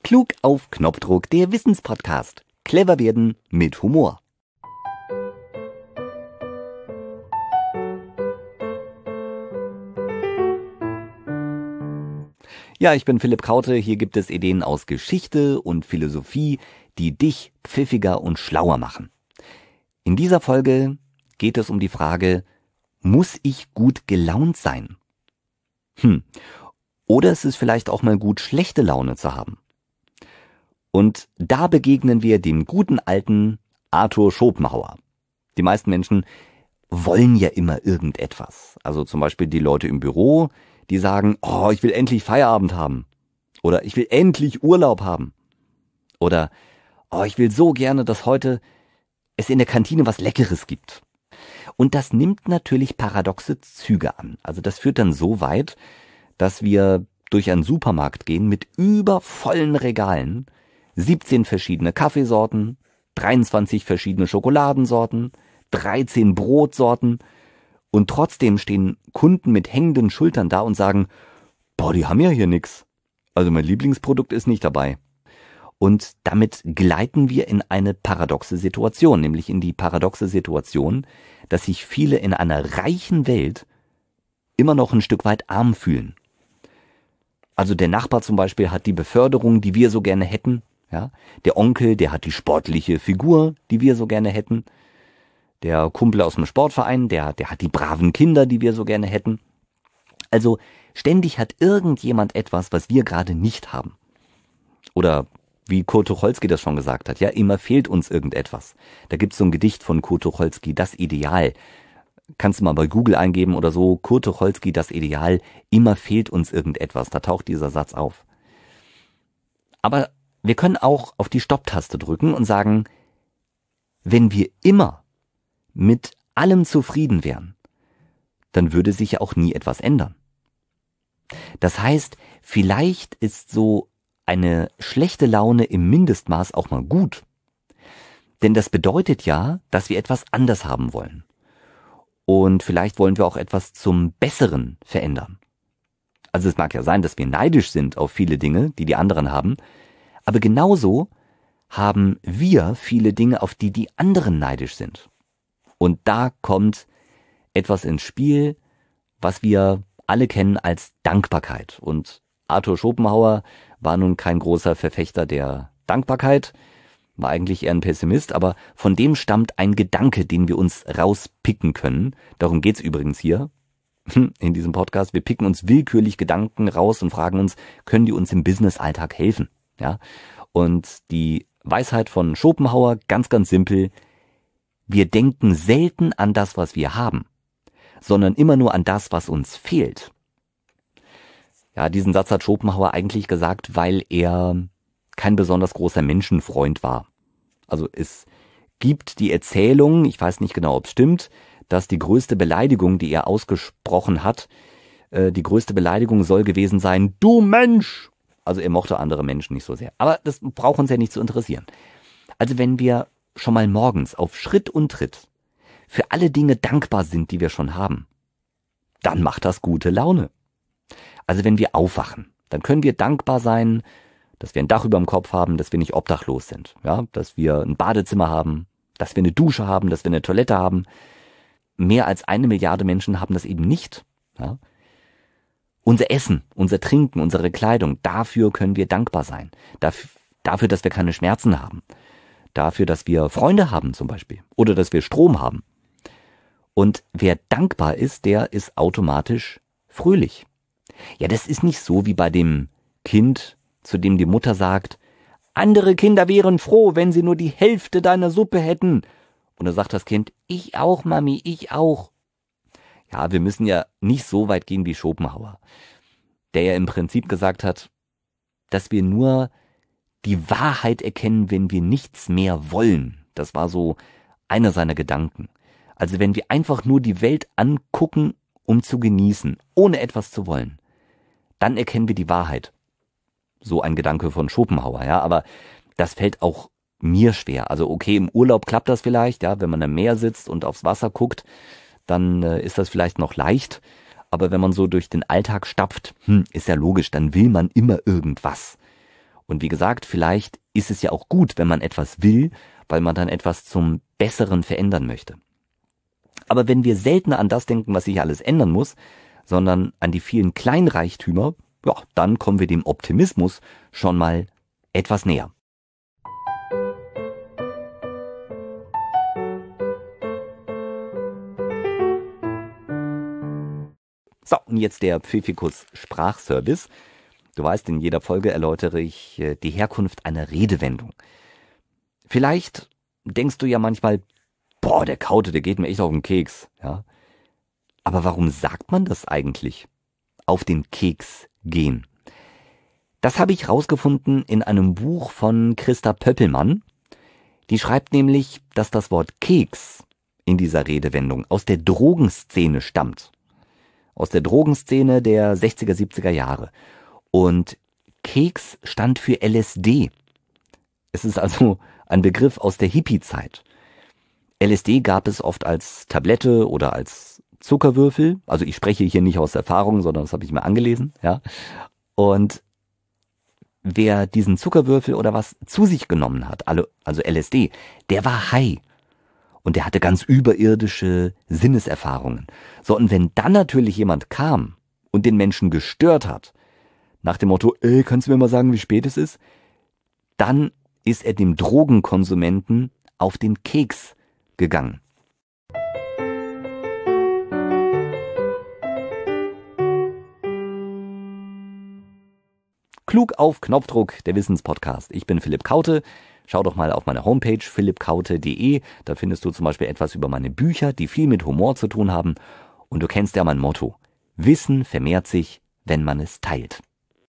Klug auf Knopfdruck, der Wissenspodcast. Clever werden mit Humor. Ja, ich bin Philipp Kraute. Hier gibt es Ideen aus Geschichte und Philosophie, die dich pfiffiger und schlauer machen. In dieser Folge geht es um die Frage, muss ich gut gelaunt sein? Oder ist es vielleicht auch mal gut, schlechte Laune zu haben? Und da begegnen wir dem guten alten Arthur Schopenhauer. Die meisten Menschen wollen ja immer irgendetwas. Also zum Beispiel die Leute im Büro, die sagen, oh, ich will endlich Feierabend haben. Oder ich will endlich Urlaub haben. Oder, oh, ich will so gerne, dass heute es in der Kantine was Leckeres gibt. Und das nimmt natürlich paradoxe Züge an. Also das führt dann so weit, dass wir durch einen Supermarkt gehen mit übervollen Regalen, 17 verschiedene Kaffeesorten, 23 verschiedene Schokoladensorten, 13 Brotsorten und trotzdem stehen Kunden mit hängenden Schultern da und sagen, boah, die haben ja hier nix. Also mein Lieblingsprodukt ist nicht dabei. Und damit gleiten wir in eine paradoxe Situation, nämlich in die paradoxe Situation, dass sich viele in einer reichen Welt immer noch ein Stück weit arm fühlen. Also der Nachbar zum Beispiel hat die Beförderung, die wir so gerne hätten. Ja? Der Onkel, der hat die sportliche Figur, die wir so gerne hätten. Der Kumpel aus dem Sportverein, der hat die braven Kinder, die wir so gerne hätten. Also ständig hat irgendjemand etwas, was wir gerade nicht haben. Oder wie Kurt Tucholsky das schon gesagt hat, ja, immer fehlt uns irgendetwas. Da gibt's so ein Gedicht von Kurt Tucholsky, das Ideal. Kannst du mal bei Google eingeben oder so, Kurt Tucholsky, das Ideal, immer fehlt uns irgendetwas. Da taucht dieser Satz auf. Aber wir können auch auf die Stopptaste drücken und sagen, wenn wir immer mit allem zufrieden wären, dann würde sich ja auch nie etwas ändern. Das heißt, vielleicht ist so eine schlechte Laune im Mindestmaß auch mal gut. Denn das bedeutet ja, dass wir etwas anders haben wollen. Und vielleicht wollen wir auch etwas zum Besseren verändern. Also es mag ja sein, dass wir neidisch sind auf viele Dinge, die die anderen haben, aber genauso haben wir viele Dinge, auf die die anderen neidisch sind. Und da kommt etwas ins Spiel, was wir alle kennen als Dankbarkeit. Und Arthur Schopenhauer war nun kein großer Verfechter der Dankbarkeit, war eigentlich eher ein Pessimist, aber von dem stammt ein Gedanke, den wir uns rauspicken können. Darum geht's übrigens hier in diesem Podcast. Wir picken uns willkürlich Gedanken raus und fragen uns, können die uns im Business-Alltag helfen? Ja? Und die Weisheit von Schopenhauer, ganz, ganz simpel, wir denken selten an das, was wir haben, sondern immer nur an das, was uns fehlt. Ja, diesen Satz hat Schopenhauer eigentlich gesagt, weil er kein besonders großer Menschenfreund war. Also es gibt die Erzählung, ich weiß nicht genau, ob es stimmt, dass die größte Beleidigung, die er ausgesprochen hat, die größte Beleidigung soll gewesen sein, du Mensch! Also er mochte andere Menschen nicht so sehr. Aber das braucht uns ja nicht zu interessieren. Also wenn wir schon mal morgens auf Schritt und Tritt für alle Dinge dankbar sind, die wir schon haben, dann macht das gute Laune. Also wenn wir aufwachen, dann können wir dankbar sein, dass wir ein Dach über dem Kopf haben, dass wir nicht obdachlos sind, ja, dass wir ein Badezimmer haben, dass wir eine Dusche haben, dass wir eine Toilette haben. Mehr als 1 Milliarde Menschen haben das eben nicht. Ja. Unser Essen, unser Trinken, unsere Kleidung, dafür können wir dankbar sein. Dafür, dass wir keine Schmerzen haben. Dafür, dass wir Freunde haben zum Beispiel. Oder dass wir Strom haben. Und wer dankbar ist, der ist automatisch fröhlich. Ja, das ist nicht so wie bei dem Kind, zu dem die Mutter sagt, andere Kinder wären froh, wenn sie nur die Hälfte deiner Suppe hätten. Und da sagt das Kind, ich auch, Mami, ich auch. Ja, wir müssen ja nicht so weit gehen wie Schopenhauer, der ja im Prinzip gesagt hat, dass wir nur die Wahrheit erkennen, wenn wir nichts mehr wollen. Das war so einer seiner Gedanken. Also wenn wir einfach nur die Welt angucken, um zu genießen, ohne etwas zu wollen, dann erkennen wir die Wahrheit. So ein Gedanke von Schopenhauer, ja, aber das fällt auch mir schwer. Also okay, im Urlaub klappt das vielleicht, ja, wenn man am Meer sitzt und aufs Wasser guckt, dann ist das vielleicht noch leicht. Aber wenn man so durch den Alltag stapft, ist ja logisch, dann will man immer irgendwas. Und wie gesagt, vielleicht ist es ja auch gut, wenn man etwas will, weil man dann etwas zum Besseren verändern möchte. Aber wenn wir seltener an das denken, was sich alles ändern muss, sondern an die vielen Kleinreichtümer, ja, dann kommen wir dem Optimismus schon mal etwas näher. So, und jetzt der Pfiffikus Sprachservice. Du weißt, in jeder Folge erläutere ich die Herkunft einer Redewendung. Vielleicht denkst du ja manchmal, boah, der Kaute, der geht mir echt auf den Keks. Ja? Aber warum sagt man das eigentlich? Auf den Keks gehen. Das habe ich rausgefunden in einem Buch von Christa Pöppelmann. Die schreibt nämlich, dass das Wort Keks in dieser Redewendung aus der Drogenszene stammt. Aus der Drogenszene der 60er, 70er Jahre. Und Keks stand für LSD. Es ist also ein Begriff aus der Hippie-Zeit. LSD gab es oft als Tablette oder als Zuckerwürfel. Also ich spreche hier nicht aus Erfahrung, sondern das habe ich mir angelesen. Ja. Und wer diesen Zuckerwürfel oder was zu sich genommen hat, also LSD, der war high. Und der hatte ganz überirdische Sinneserfahrungen. So, und wenn dann natürlich jemand kam und den Menschen gestört hat, nach dem Motto, kannst du mir mal sagen, wie spät es ist? Dann ist er dem Drogenkonsumenten auf den Keks gegangen. Klug auf Knopfdruck, der Wissenspodcast. Ich bin Philipp Kaute. Schau doch mal auf meine Homepage philippkaute.de. Da findest du zum Beispiel etwas über meine Bücher, die viel mit Humor zu tun haben. Und du kennst ja mein Motto. Wissen vermehrt sich, wenn man es teilt.